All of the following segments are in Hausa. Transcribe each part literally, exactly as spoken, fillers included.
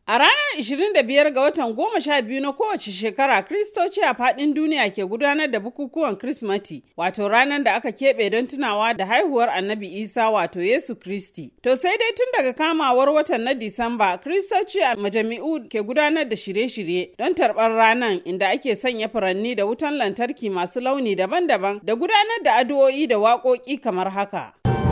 A ranar ishirin da biyar ga watan goma sha biyu na kowace shekara, Kiristoci a faɗin duniya ke gudanar da bukukuwan Kirsimati, wato ranar da aka keɓe don tunawa da haihuwar Annabi Isa wato Yesu Kristi. To sai dai tun daga kamawar watan na Disamba, Kiristoci a majami'u ke gudanar da shirye-shirye don tarbar ranar, inda ake sanya furanni da wutan lantarki masu launi daban-daban da gudanar da addu'o'i da waƙoƙi kamar haka.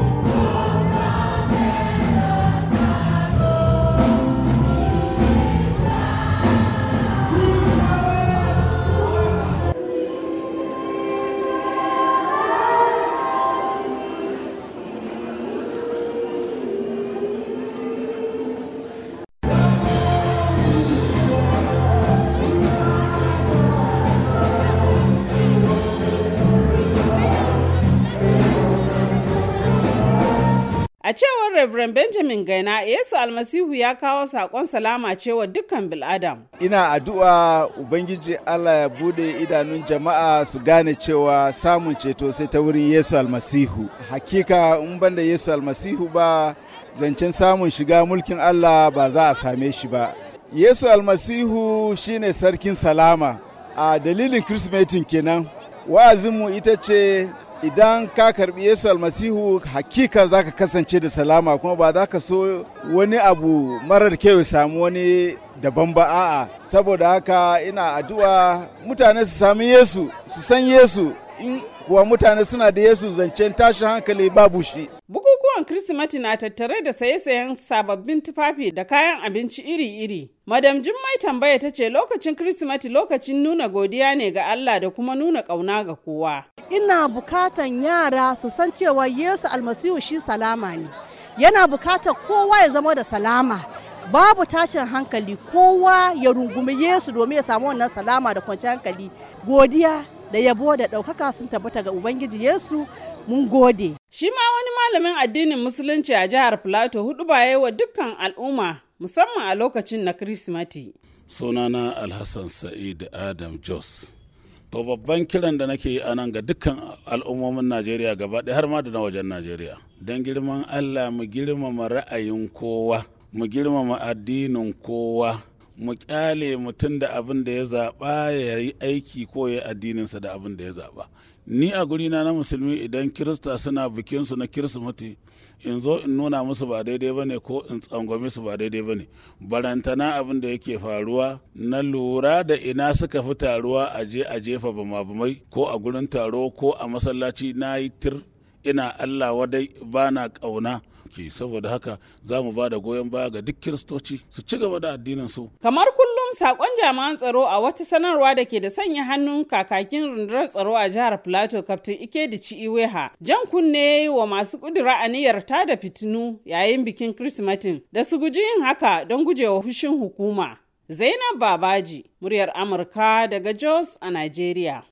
A cewar Reverend Benjamin Gaina, Yesu Almasihu ya kawo saƙon salama cewa dukkan bil'adam. Ina addu'a Ubangiji Allah ya bude idanun jama'a su gane cewa samun ceto sai ta wurin Yesu Almasihu. Hakika in banda Yesu Almasihu ba, zancen samun shiga mulkin Allah ba za a same shi ba. Yesu Almasihu shine sarkin salama. A dalilin Kirsimetin kenan, wa'azinmu ita ce idan ka karbi Yesu Almasihu hakika za ka kasance da salama, kuma ba za ka so wani abu marar kyau samu wani daban ba, a'a. Saboda haka ina addu'a mutane su sami Yesu, su san Yesu. In kuwa mutane suna da Yesu, zancen tashin hankali babu shi. Bukukuwan Kirsimeti na tattare da saye-sayen sababbin tufafi da kayan abinci iri-iri. Madam Jummai tambaya ta ce lokacin Kirsimeti lokacin nuna godiya ne ga Allah da kuma nuna ƙauna ga kowa. Ina bukatan yara su san cewa Yesu Almasihu shi salama ne. Yana bukatar kowa ya zama da salama. Babu tashin hankali, kowa ya rungumi Yesu domin ya samu wannan salama da kwanciyar hankali. Godiya da yabo da ɗaukaka sun tabbata ga Ubangiji Yesu, mun gode. Shi ma wani malamin addinin Musulunci a jihar Filato hudu ba wa dukkan al'umma musamman a lokacin na Kirsimati. Sunana Alhassan Sa'id Adam Jos. To babban kiran da nake yi a nan ga dukkan al'ummomin Najeriya gaba ɗaya har ma da na wajen Najeriya. Don girman Allah mu girmama ra'ayin kowa, mu girmama addinin kowa. Mu kyale mutum da abin da ya zaɓa ya yi aiki ko ya addininsa da abin da ya zaɓa. Ni a gurina na musulmi idan Kirista suna bikinsu na Kirsimeti, in zo in nuna musu ba daidai ba ne ko in tsangwame su ba daidai ba ne. Barantana abin da yake faruwa na lura da ina suka fi taruwa a je a jefa bama-bamai ko a gurin taro ko a masallaci, na yi tir ina Allah wadai ba na ƙauna. Saboda haka za mu ba da goyon baya ga duk Kiristoci su ci gaba da addinin su. Kamar kullum sakon jami'an tsaro a wata sanarwa da ke da sanya hannun kakakin rundunar tsaro a jihar Plateau, Kaftin Ikedici Iweha, jan kunne wa masu kudura aniyar tada fitinu yayin bikin Kirsimetin da su guji yin haka don gujewa hushin hukuma. Zainab Babaji, muryar Amurka daga Jos a Najeriya.